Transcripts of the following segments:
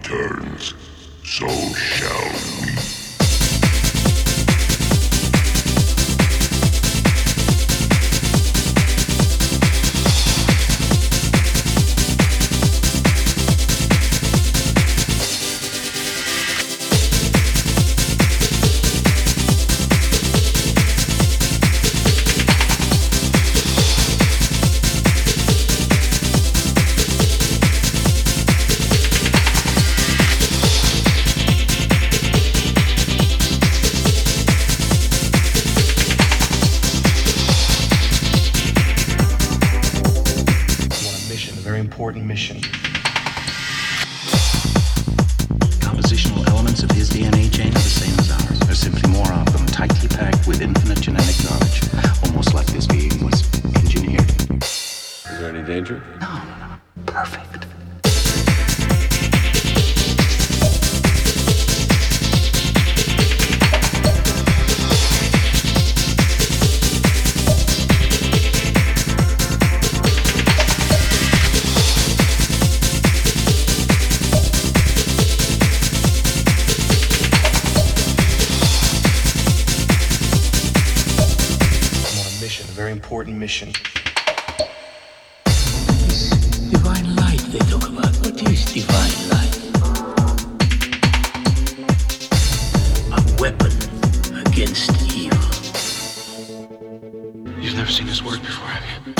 returns, so shall we. Important mission. Compositional elements of his DNA chain are the same as ours. There's simply more of them, tightly packed with infinite genetic knowledge, almost like this being was engineered. Is there any danger? No. Perfect. Important mission. Divine light they talk about. What is divine light? A weapon against evil. You've never seen this work before, have you?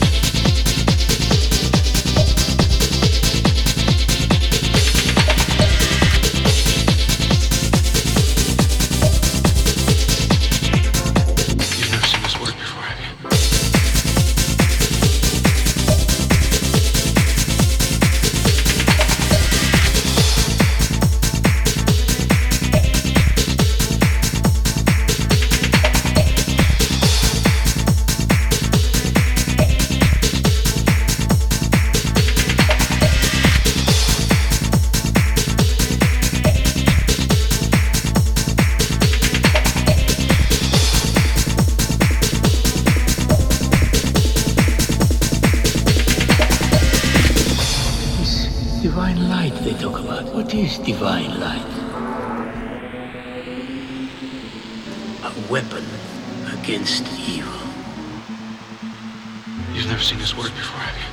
Divine light they talk about. What is divine light? A weapon against evil. You've never seen this work before, have you?